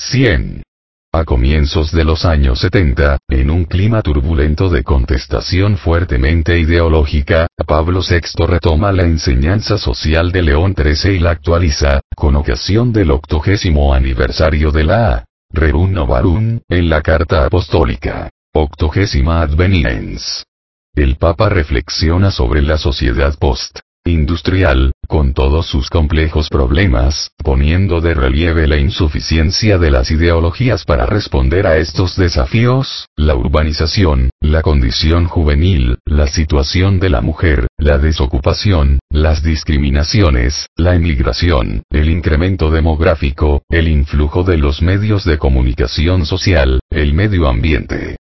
100. A comienzos de los años 70, en un clima turbulento de contestación fuertemente ideológica, Pablo VI retoma la enseñanza social de León XIII y la actualiza, con ocasión del 80º aniversario de la Rerum Novarum, en la Carta Apostólica 80 Adveniens. El Papa reflexiona sobre la sociedad post-industrial, con todos sus complejos problemas, poniendo de relieve la insuficiencia de las ideologías para responder a estos desafíos: la urbanización, la condición juvenil, la situación de la mujer, la desocupación, las discriminaciones, la emigración, el incremento demográfico, el influjo de los medios de comunicación social, el medio ambiente.